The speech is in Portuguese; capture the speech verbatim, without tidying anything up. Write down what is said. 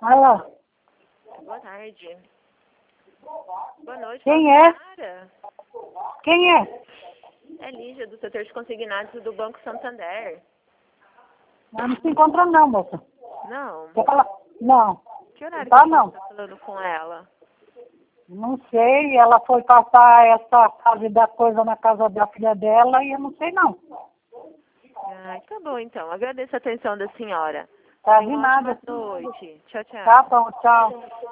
Alô? Boa tarde. Boa noite. Quem é? Cara. Quem é? É Lígia, do setor de consignados do Banco Santander. Ela não se encontra não, moça. Não? Quer falar? Não. Que horário Tá, que você não. está falando com ela? Não sei, ela foi passar essa casa da coisa na casa da filha dela e eu não sei não. Ah, tá bom então. Agradeço a atenção da senhora. Tá Tenha de uma nada. ótima noite. Tchau, tchau. Tá bom, tchau.